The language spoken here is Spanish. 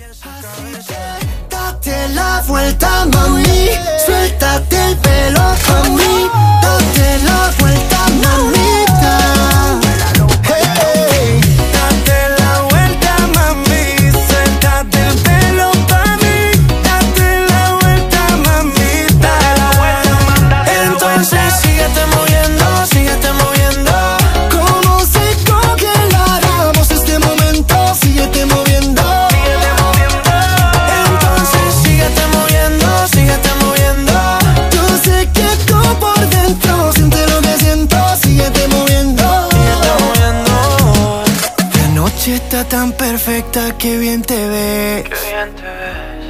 Así que date la vuelta, mami. Suéltate el pelo pa' mí. Date la vuelta, mamita. Hey. Date la vuelta, mami. Suéltate el pelo pa' mí. Date la vuelta, mamita. Entonces síguete moviendo, síguete moviendo. Como si congeláramos este momento. Síguete moviendo. Entonces síguete moviendo, síguete moviendo. Yo sé que tú por dentro sientes lo que siento. Síguete moviendo. Síguete moviendo. La noche está tan perfecta que bien te ves. Qué bien te ves.